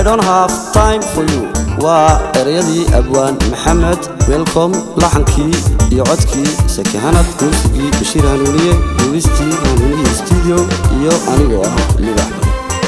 I don't have time for you وإريدي أبوان محمد ويلكم لحنكي يعدكي سكهانة موسيقي بشير هانونية دويستي هانونية استوديو يو أنيقوا اللي بحبه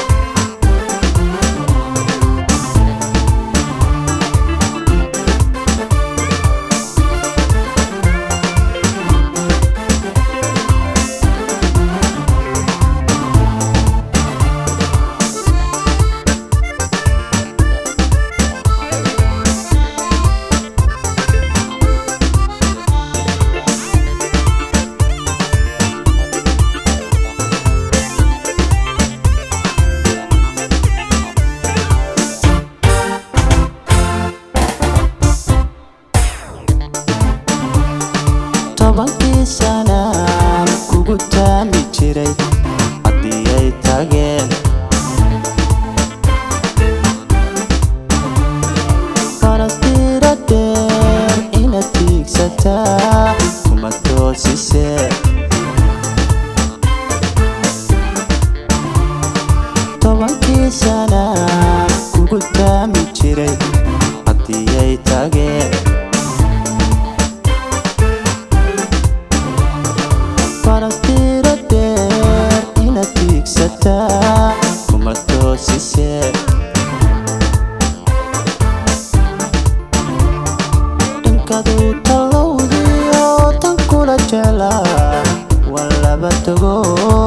tobankii sanaan kugu taami jiray haddii ay tageen farastiira dheer inaad tiigsataa kuma toosisee tobankii sanaan kugu taami jiray haddii ay tageen farastiira dheer inaad tiigsataa kuma toosisee dhinkaduu tallowdiyo tan kula jeclaa waan laba tago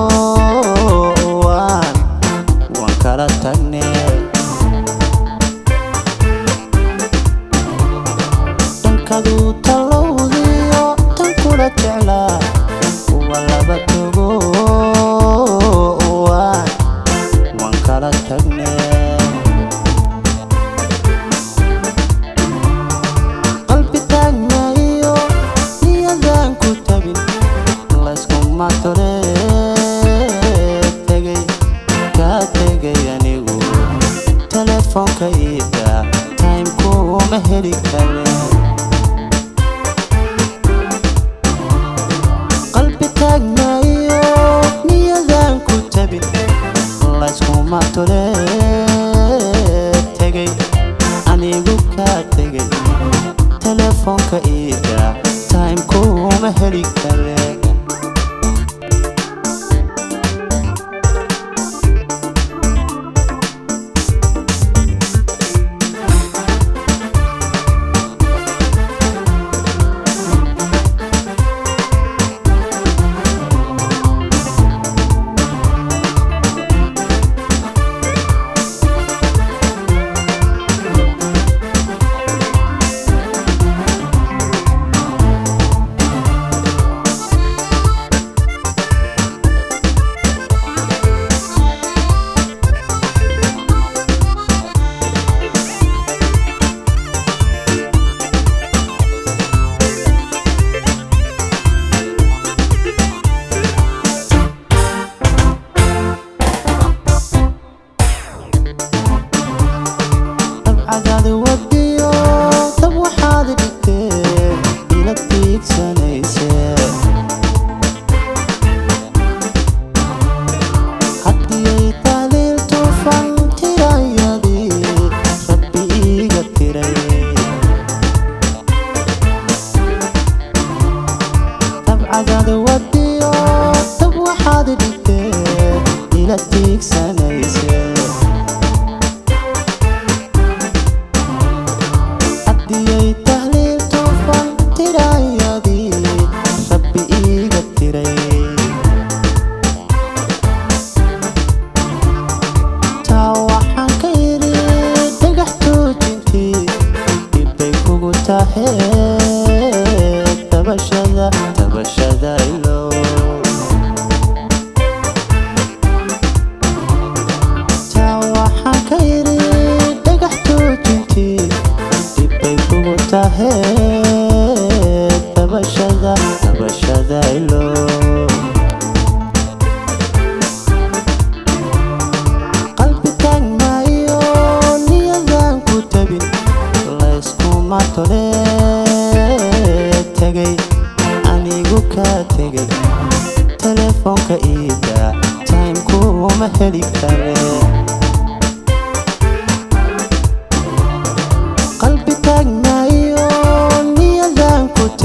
waan kala tagnee dhinkaduu tallowdiyo tan kula jeclaa walaba tago waan kala tagnee qalbi taagnayo niyadaan ku tabin layskuma tolee tegay kaa tegay anigu telefoonka iida time kuma heli kare taagnayo niyadaan ku tabin layskuma tolee tegay anigu kaa tegay telefoonka iida time kuma heli kare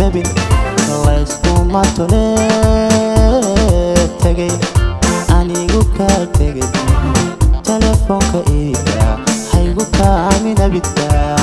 rabin layskuma tole tagay anigu ka tegay telefoonka iga haygu ka aamin abidka